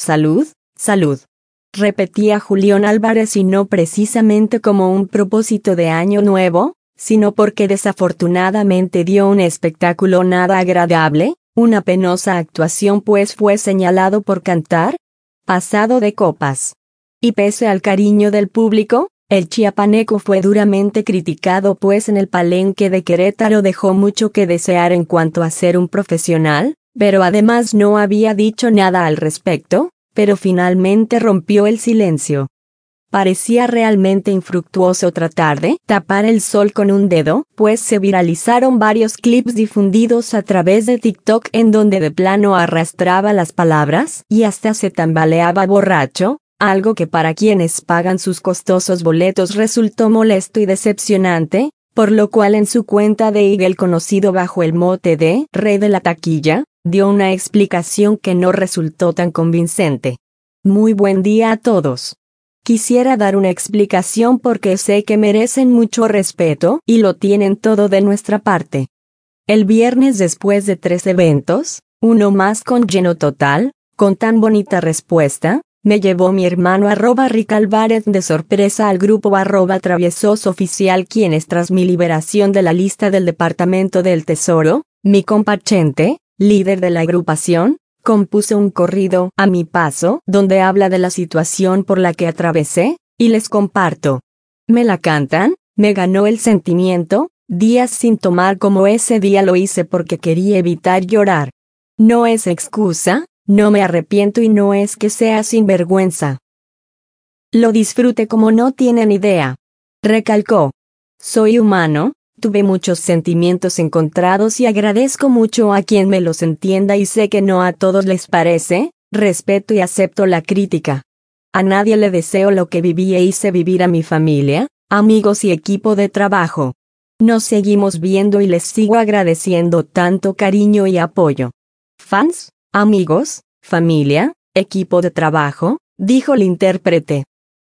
Salud, salud. Repetía Julián Álvarez, y no precisamente como un propósito de año nuevo, sino porque desafortunadamente dio un espectáculo nada agradable, una penosa actuación, pues fue señalado por cantar pasado de copas. Y pese al cariño del público, el chiapaneco fue duramente criticado, pues en el Palenque de Querétaro dejó mucho que desear en cuanto a ser un profesional, pero además no había dicho nada al respecto, pero finalmente rompió el silencio. Parecía realmente infructuoso tratar de tapar el sol con un dedo, pues se viralizaron varios clips difundidos a través de TikTok en donde de plano arrastraba las palabras y hasta se tambaleaba borracho, algo que para quienes pagan sus costosos boletos resultó molesto y decepcionante, por lo cual en su cuenta de IG, conocido bajo el mote de Rey de la Taquilla, dio una explicación que no resultó tan convincente. Muy buen día a todos. Quisiera dar una explicación porque sé que merecen mucho respeto y lo tienen todo de nuestra parte. El viernes, después de 3 eventos, uno más con lleno total, con tan bonita respuesta, me llevó mi hermano @Rick Álvarez de sorpresa al grupo @Traviesos Oficial, quienes tras mi liberación de la lista del Departamento del Tesoro, mi compa Chente, líder de la agrupación, compuso un corrido a mi paso donde habla de la situación por la que atravesé, y les comparto. ¿Me la cantan? Me ganó el sentimiento, días sin tomar como ese día lo hice porque quería evitar llorar. No es excusa, no me arrepiento y no es que sea sinvergüenza. Lo disfruté como no tienen idea. Recalcó. Soy humano. Tuve muchos sentimientos encontrados y agradezco mucho a quien me los entienda, y sé que no a todos les parece, respeto y acepto la crítica. A nadie le deseo lo que viví e hice vivir a mi familia, amigos y equipo de trabajo. Nos seguimos viendo y les sigo agradeciendo tanto cariño y apoyo. Fans, amigos, familia, equipo de trabajo, dijo el intérprete.